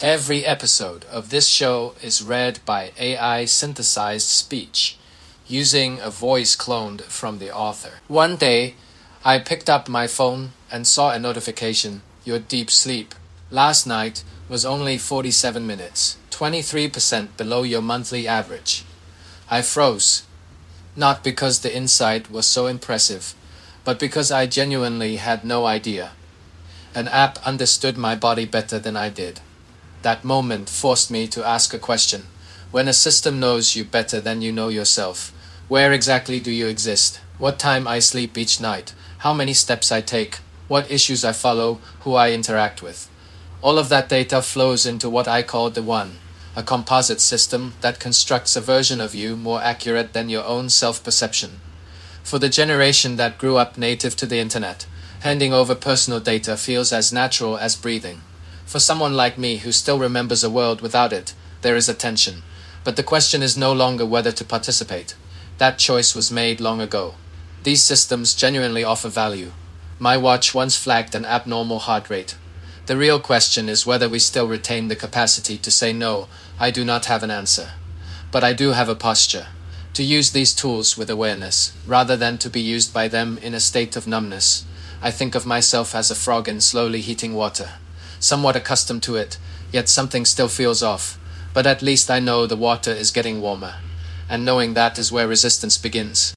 Every episode of this show is read by AI synthesized speech, using a voice cloned from the author. One day, I picked up my phone and saw a notification, "Your deep sleep last night was only 47 minutes, 23% below your monthly average." I froze, not because the insight was so impressive, but because I genuinely had no idea. An app understood my body better than I did. That moment forced me to ask a question. When a system knows you better than you know yourself, where exactly do you exist? What time I sleep each night? How many steps I take? What issues I follow? Who I interact with? All of that data flows into what I call the One, a composite system that constructs a version of you more accurate than your own self-perception. For the generation that grew up native to the internet, handing over personal data feels as natural as breathing. For someone like me who still remembers a world without it, there is a tension. But the question is no longer whether to participate. That choice was made long ago. These systems genuinely offer value. My watch once flagged an abnormal heart rate. The real question is whether we still retain the capacity to say no, I do not have an answer. But I do have a posture. To use these tools with awareness, rather than to be used by them in a state of numbness. I think of myself as a frog in slowly heating water. Somewhat accustomed to it, yet something still feels off. But at least I know the water is getting warmer. And knowing that is where resistance begins.